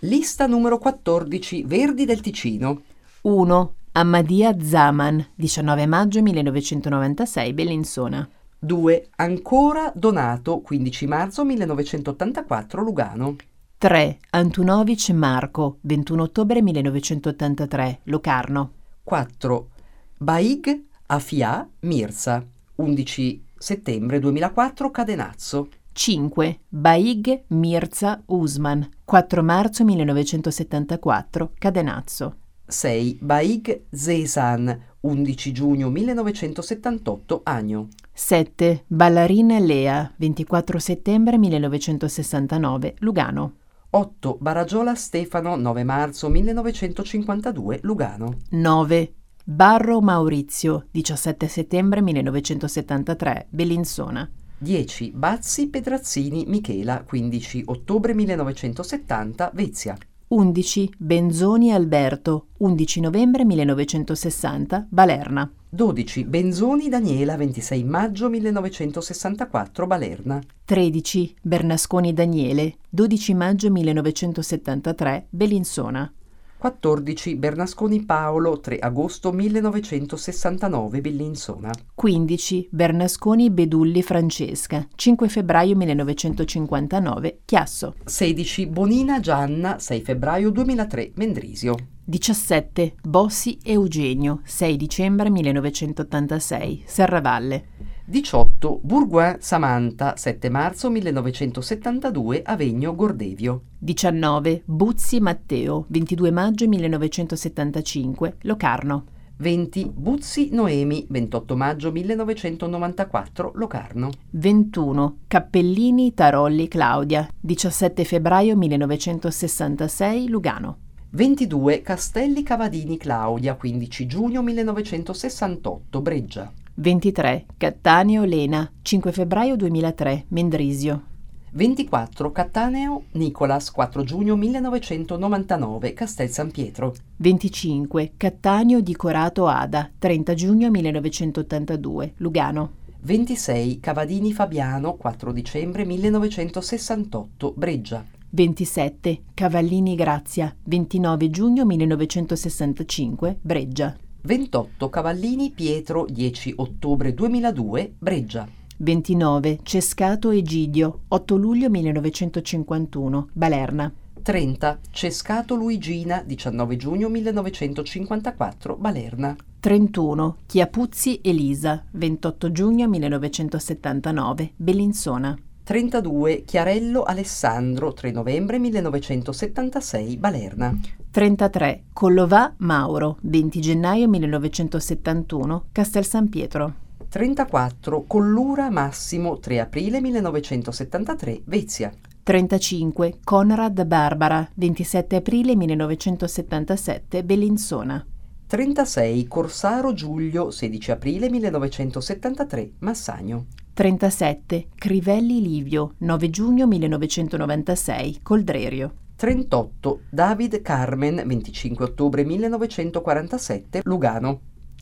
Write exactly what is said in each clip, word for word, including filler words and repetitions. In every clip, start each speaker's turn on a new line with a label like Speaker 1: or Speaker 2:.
Speaker 1: Lista numero quattordici, Verdi del Ticino.
Speaker 2: uno. Ahmadiyya Zaman, diciannove maggio millenovecentonovantasei, Bellinzona.
Speaker 1: due. Ancora Donato, quindici marzo millenovecentottantaquattro, Lugano.
Speaker 2: tre. Antunovic Marco, ventuno ottobre millenovecentottantatré, Locarno.
Speaker 1: quattro. Baig Afia Mirza, undici settembre duemilaquattro, Cadenazzo.
Speaker 2: cinque. Baig Mirza Usman, quattro marzo millenovecentosettantaquattro, Cadenazzo.
Speaker 1: sei. Baig Zeysan, undici giugno millenovecentosettantotto, Agno.
Speaker 2: sette. Ballarin Lea, ventiquattro settembre millenovecentosessantanove, Lugano.
Speaker 1: otto. Baragiola Stefano, nove marzo millenovecentocinquantadue, Lugano.
Speaker 2: nove. Barro Maurizio, diciassette settembre millenovecentosettantatré, Bellinzona.
Speaker 1: dieci. Bazzi Pedrazzini Michela, quindici ottobre millenovecentosettanta, Vezia.
Speaker 2: undici. Benzoni Alberto, undici novembre millenovecentosessanta, Balerna.
Speaker 1: dodici. Benzoni Daniela, ventisei maggio millenovecentosessantaquattro, Balerna.
Speaker 2: tredici. Bernasconi Daniele, dodici maggio millenovecentosettantatré, Bellinzona.
Speaker 1: quattordici. Bernasconi Paolo, tre agosto millenovecentosessantanove, Bellinzona.
Speaker 2: quindici. Bernasconi Bedulli Francesca, cinque febbraio millenovecentocinquantanove, Chiasso.
Speaker 1: sedici. Bonina Gianna, sei febbraio duemilatré, Mendrisio.
Speaker 2: diciassette. Bossi Eugenio, sei dicembre millenovecentottantasei, Serravalle.
Speaker 1: diciotto. Bourgoin Samantha, sette marzo millenovecentosettantadue, Avegno Gordevio.
Speaker 2: diciannove. Buzzi Matteo, ventidue maggio millenovecentosettantacinque, Locarno.
Speaker 1: venti. Buzzi Noemi, ventotto maggio millenovecentonovantaquattro, Locarno.
Speaker 2: ventuno. Cappellini Tarolli Claudia, diciassette febbraio millenovecentosessantasei, Lugano.
Speaker 1: ventidue. Castelli Cavadini Claudia, quindici giugno millenovecentosessantotto, Breggia.
Speaker 2: ventitré. Cattaneo Lena, cinque febbraio duemilatré, Mendrisio.
Speaker 1: ventiquattro. Cattaneo Nicolas, quattro giugno millenovecentonovantanove, Castel San Pietro.
Speaker 2: venticinque. Cattaneo di Corato Ada, trenta giugno millenovecentottantadue, Lugano.
Speaker 1: ventisei. Cavadini Fabiano, quattro dicembre millenovecentosessantotto, Breggia.
Speaker 2: ventisette. Cavallini Grazia, ventinove giugno millenovecentosessantacinque, Breggia.
Speaker 1: ventotto. Cavallini Pietro, dieci ottobre duemiladue, Breggia.
Speaker 2: ventinove. Cescato Egidio, otto luglio millenovecentocinquantuno, Balerna.
Speaker 1: trenta. Cescato Luigina, diciannove giugno millenovecentocinquantaquattro, Balerna.
Speaker 2: trentuno. Chiapuzzi Elisa, ventotto giugno millenovecentosettantanove, Bellinzona.
Speaker 1: trentadue. Chiarello Alessandro, tre novembre millenovecentosettantasei, Balerna.
Speaker 2: trentatré. Collovà Mauro, venti gennaio millenovecentosettantuno, Castel San Pietro.
Speaker 1: trentaquattro. Collura Massimo, tre aprile millenovecentosettantatré, Vezia.
Speaker 2: trentacinque. Conrad Barbara, ventisette aprile millenovecentosettantasette, Bellinzona.
Speaker 1: trentasei. Corsaro Giulio, sedici aprile millenovecentosettantatré, Massagno.
Speaker 2: trentasette. Crivelli Livio, nove giugno millenovecentonovantasei, Coldrerio.
Speaker 1: trentotto. David Carmen, venticinque ottobre millenovecentoquarantasette, Lugano.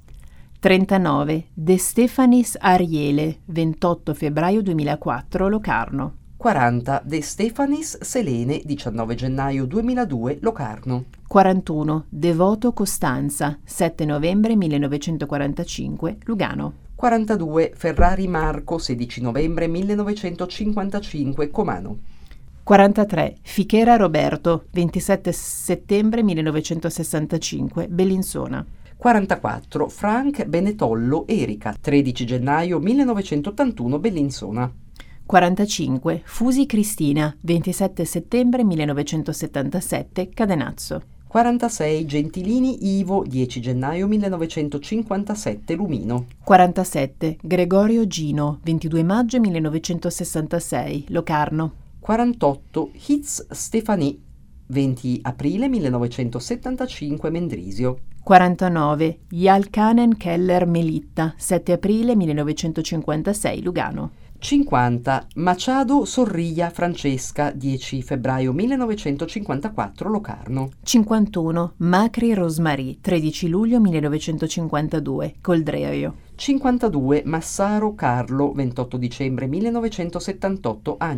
Speaker 2: trentanove. De Stefanis Ariele, ventotto febbraio duemilaquattro, Locarno.
Speaker 1: quaranta. De Stefanis Selene, diciannove gennaio duemiladue, Locarno.
Speaker 2: quarantuno. Devoto Costanza, sette novembre millenovecentoquarantacinque, Lugano.
Speaker 1: quarantadue. Ferrari Marco, sedici novembre millenovecentocinquantacinque, Comano.
Speaker 2: quarantatré. Fichera Roberto, ventisette settembre millenovecentosessantacinque, Bellinzona.
Speaker 1: quarantaquattro. Frank Benetollo Erika, tredici gennaio millenovecentottantuno, Bellinzona.
Speaker 2: quarantacinque. Fusi Cristina, ventisette settembre millenovecentosettantasette, Cadenazzo.
Speaker 1: quarantasei. Gentilini Ivo, dieci gennaio millenovecentocinquantasette, Lumino.
Speaker 2: quarantasette. Gregorio Gino, ventidue maggio millenovecentosessantasei, Locarno.
Speaker 1: quarantotto. Hitz Stefani, venti aprile millenovecentosettantacinque, Mendrisio.
Speaker 2: quarantanove. Jalkanen Keller Melitta, sette aprile millenovecentocinquantasei, Lugano.
Speaker 1: cinquanta. Machado Sorriglia Francesca, dieci febbraio millenovecentocinquantaquattro, Locarno.
Speaker 2: cinquantuno. Macri Rosmarì, tredici luglio millenovecentocinquantadue, Coldrerio.
Speaker 1: cinquantadue. Massaro Carlo, ventotto dicembre millenovecentosettantotto, Agno.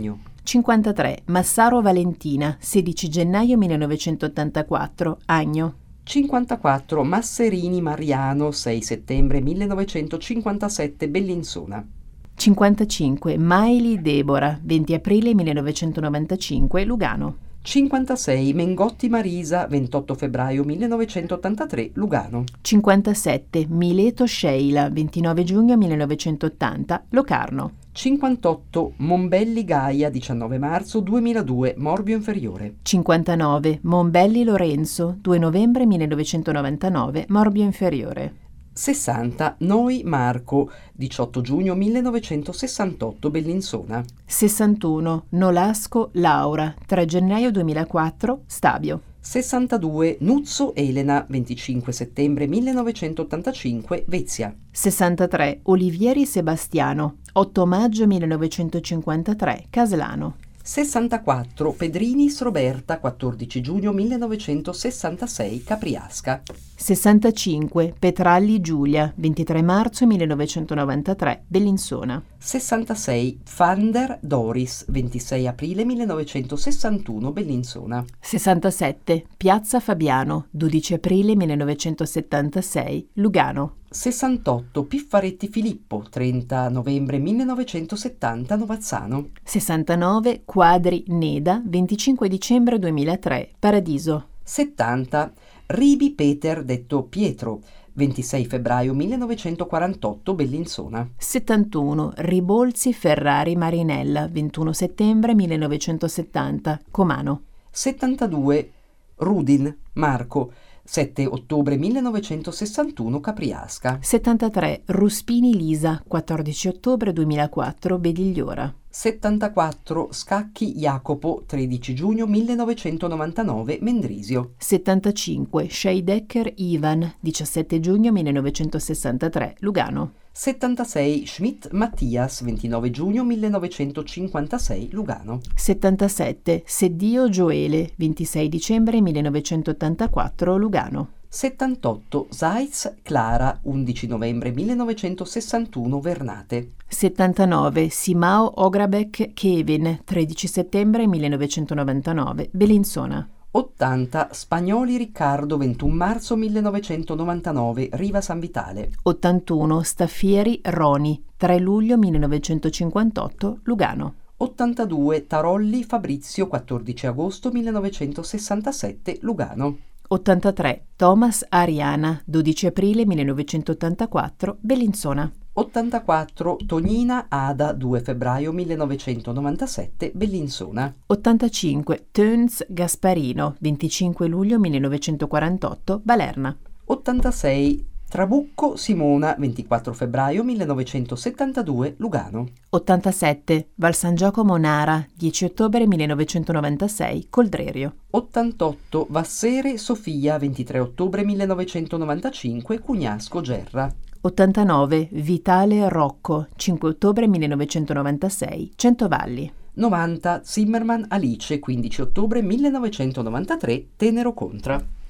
Speaker 2: cinquantatré Massaro Valentina, sedici gennaio millenovecentottantaquattro, Agno.
Speaker 1: cinquantaquattro Masserini Mariano, sei settembre millenovecentocinquantasette, Bellinzona.
Speaker 2: cinquantacinque Maili Debora, venti aprile millenovecentonovantacinque, Lugano.
Speaker 1: cinquantasei Mengotti Marisa, ventotto febbraio millenovecentottantatré, Lugano.
Speaker 2: cinquantasette Mileto Sheila, ventinove giugno millenovecentottanta, Locarno.
Speaker 1: cinquantotto Monbelli Gaia, diciannove marzo duemiladue, Morbio Inferiore.
Speaker 2: cinquantanove Monbelli Lorenzo, due novembre millenovecentonovantanove, Morbio Inferiore.
Speaker 1: sessanta Noi Marco, diciotto giugno millenovecentosessantotto, Bellinzona.
Speaker 2: sessantuno Nolasco Laura, tre gennaio duemilaquattro, Stabio.
Speaker 1: sessantadue Nuzzo Elena, venticinque settembre millenovecentottantacinque, Vezia.
Speaker 2: sessantatré Olivieri Sebastiano, otto maggio millenovecentocinquantatré, Caslano.
Speaker 1: sessantaquattro Pedrinis Roberta, quattordici giugno millenovecentosessantasei, Capriasca.
Speaker 2: sessantacinque Petralli Giulia, ventitré marzo millenovecentonovantatré, Bellinzona.
Speaker 1: sessantasei Fander Doris, ventisei aprile millenovecentosessantuno, Bellinzona.
Speaker 2: sessantasette Piazza Fabiano, dodici aprile millenovecentosettantasei, Lugano.
Speaker 1: sessantotto Piffaretti Filippo, trenta novembre millenovecentosettanta, Novazzano.
Speaker 2: sessantanove Quadri Neda, venticinque dicembre duemilatré, Paradiso.
Speaker 1: settanta Ribi Peter detto Pietro, ventisei febbraio millenovecentoquarantotto, Bellinzona.
Speaker 2: settantuno Ribolzi Ferrari Marinella, ventuno settembre millenovecentosettanta, Comano.
Speaker 1: settantadue Rudin Marco, sette ottobre millenovecentosessantuno, Capriasca.
Speaker 2: settantatré Ruspini Lisa, quattordici ottobre duemilaquattro, Bedigliora.
Speaker 1: settantaquattro Scacchi Jacopo, tredici giugno millenovecentonovantanove, Mendrisio.
Speaker 2: settantacinque Scheidecker Ivan, diciassette giugno millenovecentosessantatré, Lugano.
Speaker 1: settantasei Schmidt Mattias, ventinove giugno millenovecentocinquantasei, Lugano.
Speaker 2: settantasette Seddio Gioele, ventisei dicembre millenovecentottantaquattro, Lugano.
Speaker 1: settantotto Seitz Clara, undici novembre millenovecentosessantuno, Vernate.
Speaker 2: settantanove Simao Ograbek Kevin, tredici settembre millenovecentonovantanove, Bellinzona.
Speaker 1: ottanta Spagnoli Riccardo, ventuno marzo millenovecentonovantanove, Riva San Vitale.
Speaker 2: ottantuno Staffieri Roni, tre luglio millenovecentocinquantotto, Lugano.
Speaker 1: ottantadue Tarolli Fabrizio, quattordici agosto millenovecentosessantasette, Lugano.
Speaker 2: ottantatré Thomas Ariana, dodici aprile millenovecentottantaquattro, Bellinzona.
Speaker 1: ottantaquattro Tonina Ada, due febbraio millenovecentonovantasette, Bellinzona.
Speaker 2: ottantacinque Töns Gasparino, venticinque luglio millenovecentoquarantotto, Balerna.
Speaker 1: ottantasei Trabucco Simona, ventiquattro febbraio millenovecentosettantadue, Lugano.
Speaker 2: ottantasette Val San Giacomo Nara, dieci ottobre millenovecentonovantasei, Coldrerio.
Speaker 1: ottantotto Vassere Sofia, ventitré ottobre millenovecentonovantacinque, Cugnasco Gerra.
Speaker 2: ottantanove Vitale Rocco, cinque ottobre millenovecentonovantasei, Centovalli.
Speaker 1: novanta Zimmermann Alice, quindici ottobre millenovecentonovantatré, Tenero Contra.